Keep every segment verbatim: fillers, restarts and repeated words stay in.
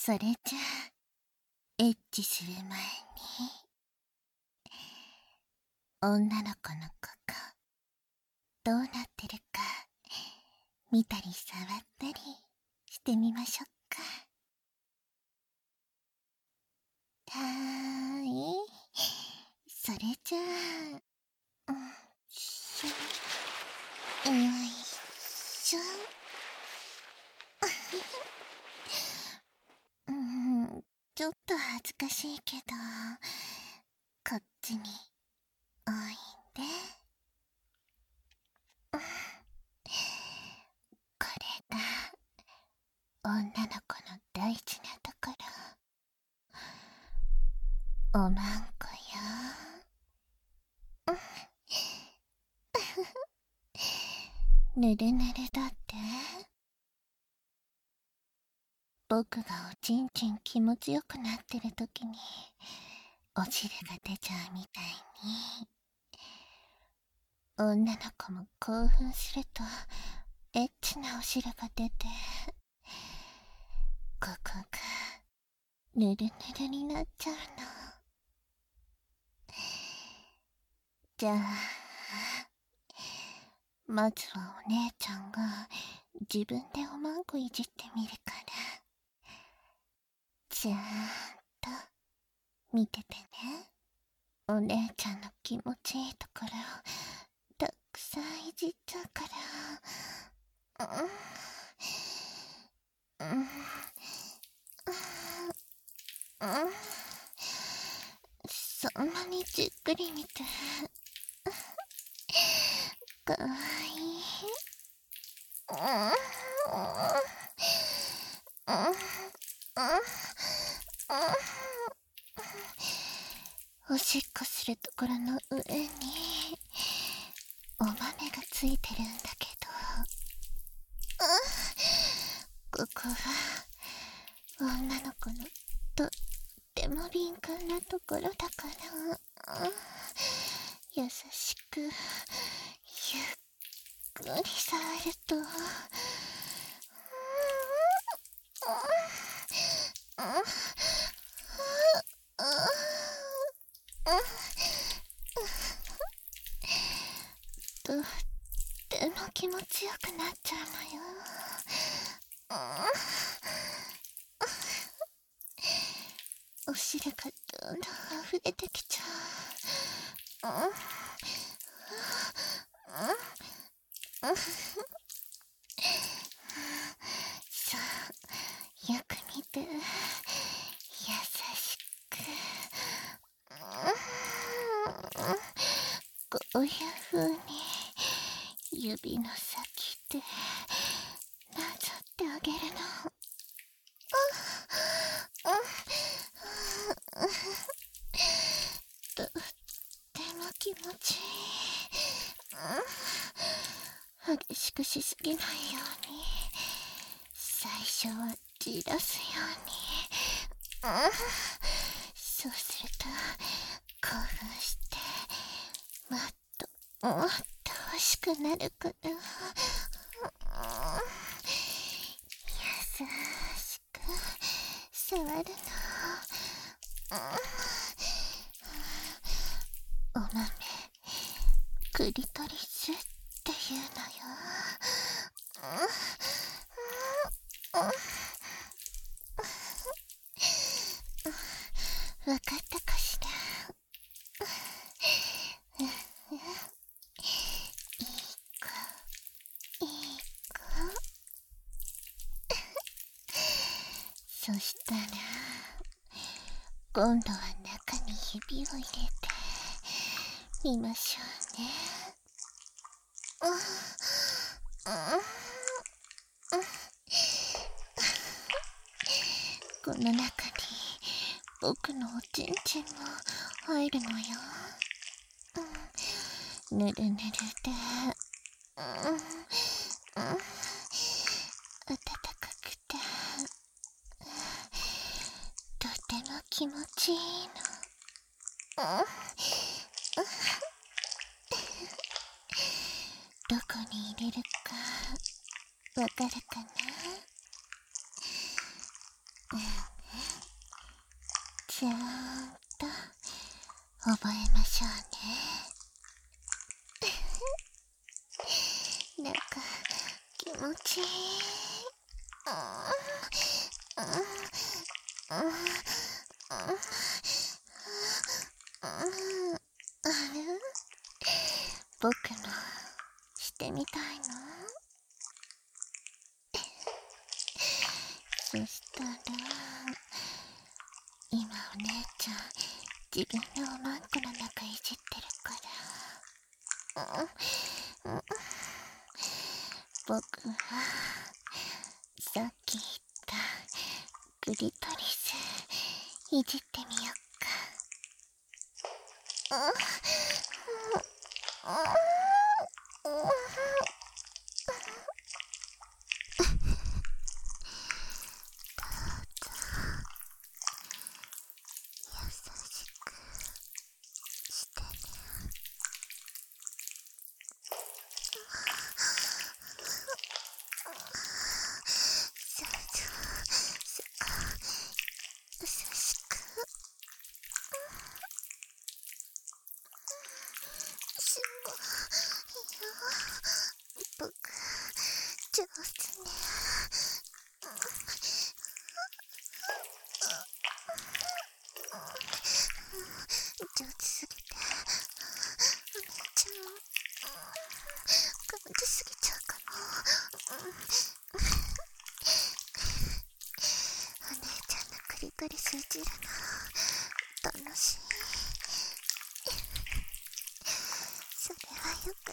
それじゃあ、エッチする前に、女の子のここ、どうなってるか、見たり触ったりしてみましょうか。はーい。それじゃあ、うん、しょ、よいしょ。うん、ちょっと恥ずかしいけど、こっちにおいで。うん、これが女の子の大事なところ。おまんこよ。ぬるぬるだって。僕がおちんちん気持ちよくなってる時にお汁が出ちゃうみたいに、女の子も興奮するとエッチなお汁が出て、ここがぬるぬるになっちゃうの。じゃあまずはお姉ちゃんが自分でおまんこいじってみるから、ちゃーんと見ててね。お姉ちゃんの気持ちいいところをたくさんいじっちゃうから。うんうんうんうん、そんなにじっくり見てかわいい。うんうんうんおしっこするところの上にお豆がついてるんだけど、ここは女の子のとっても敏感なところだから、優しくゆっくり触ると、とっても気持ちよくなっちゃうのよ。お汁がどんどん溢れてきちゃう。さあ、よく見て、優しく。こういう風に指の先でなぞってあげるの。とっても気持ちいい。激しくしすぎないように、最初はじらすように。そうすると興奮してもっともっと欲しくなるから。優しく触るの。お豆クリトリスっていうのよ。わかったかしら。いい子いい子。そしたら今度は中に指を入れてみましょうね。この中に僕のおちんちんも入るのよ。ぬるぬるで、うんうん、温かくてとても気持ちいいの。どこに入れるかわかるかな。 ちゃんと覚えましょうね。なんか気持ちいい。うんうんうんうんうん、あれ、僕もしてみたいの。そしたら今お姉ちゃん自分のおまんこの中いじってるから、うんうん、僕はさっき言ったクリトリスいじってみよっか。うんうんうん、優しくしてね。そうそう優しく。すごいよ、僕上手ね。上手すぎてお姉ちゃん感じすぎちゃうかも。お姉ちゃんのクリトリスいじるの楽しい。それはよかった。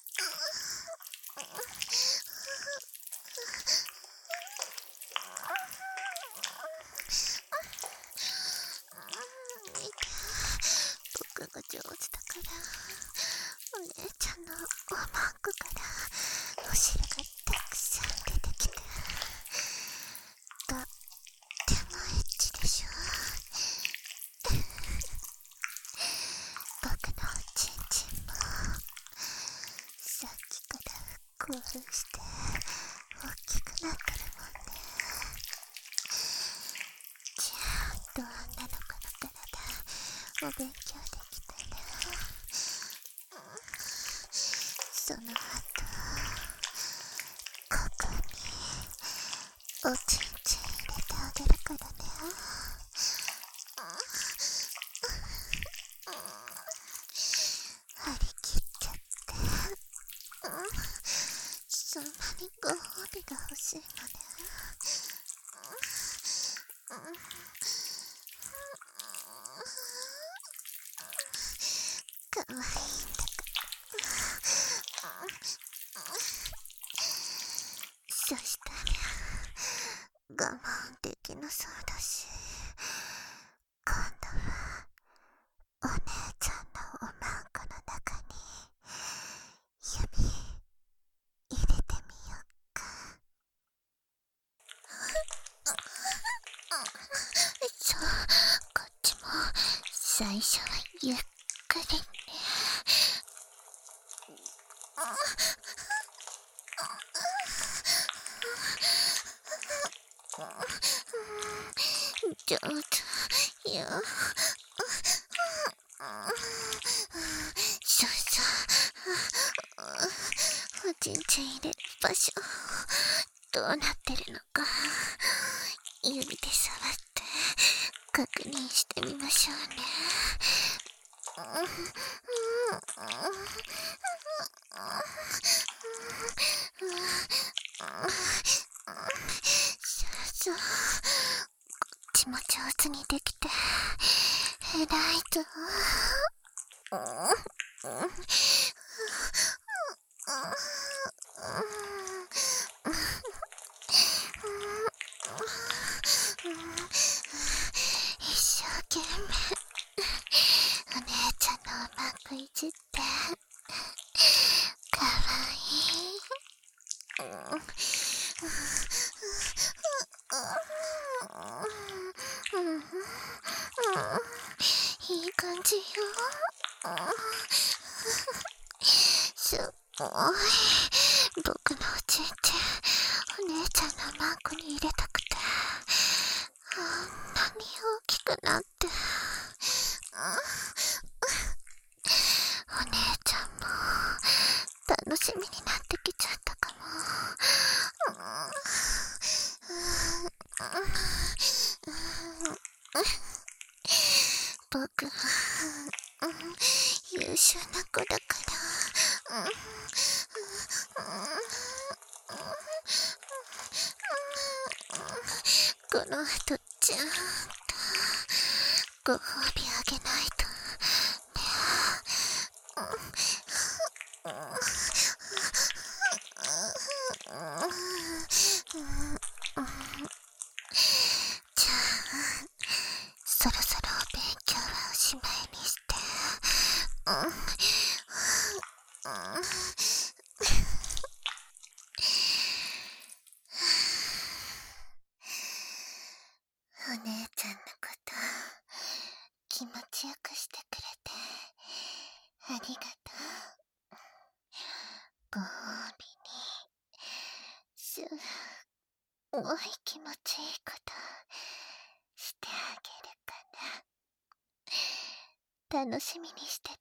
見て、僕が上手だからお姉ちゃんのおまんこからお汁がたくさん出てきて、とってもエッチでしょ。僕のおちんちんもさっきから興奮して大きくなってるもんね。ちゃんと女の子の体お勉強できたね。その後ここにおちんちん入れてあげるからね。張り切っちゃって。そんなにご褒美が欲しいのね。かわいいんだから。そしたら我慢できなそうだし、今度はお姉ちゃんのおまんこの中に指入れてみよっか。そう、こっちも最初はゆっくりね。上手よ。そうそう、おちんちん入れる場所どうなってるのか指で触って確認してみましょうね。そうそう、こっちも上手にできて偉いぞ。一生懸命お姉ちゃんのおまんこいじってかわいい。いい感じよ。すっごい、僕のおちんちんお姉ちゃんのマンコに入れたくてあんなに大きくなって、お姉ちゃんも楽しみになってきちゃったかも。僕は優秀な子だから、この後ちゃんとご褒美あげないとね。じゃあそろそろお勉強はおしまいにして、お姉ちゃんのこと気持ちよくしてくれてありがとう。ご褒美にすごい気持ちいいことしてあげるから楽しみにして